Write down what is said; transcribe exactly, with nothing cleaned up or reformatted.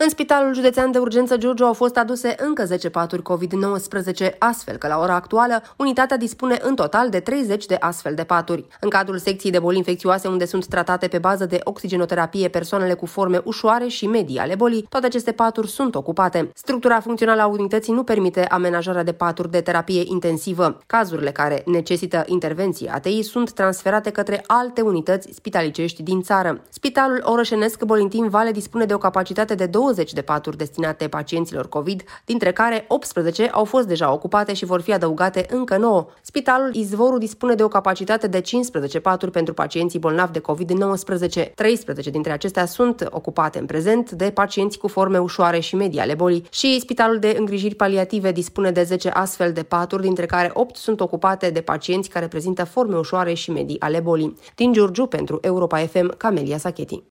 În Spitalul Județean de Urgență Giurgiu au fost aduse încă zece paturi covid nouăsprezece, astfel că la ora actuală unitatea dispune în total de treizeci de astfel de paturi. În cadrul secției de boli infecțioase, unde sunt tratate pe bază de oxigenoterapie persoanele cu forme ușoare și medii ale bolii, toate aceste paturi sunt ocupate. Structura funcțională a unității nu permite amenajarea de paturi de terapie intensivă. Cazurile care necesită intervenție A T I sunt transferate către alte unități spitalicești din țară. Spitalul Orășenesc Bolintin Vale dispune de o capacitate de douăzeci de paturi destinate pacienților COVID, dintre care optsprezece au fost deja ocupate și vor fi adăugate încă nouă. Spitalul Izvorul dispune de o capacitate de cincisprezece paturi pentru pacienții bolnavi de covid nouăsprezece. treisprezece dintre acestea sunt ocupate în prezent de pacienți cu forme ușoare și medii ale bolii și Spitalul de Îngrijiri Paliative dispune de zece astfel de paturi, dintre care opt sunt ocupate de pacienți care prezintă forme ușoare și medii ale bolii. Din Giurgiu, pentru Europa F M, Camelia Sacheti.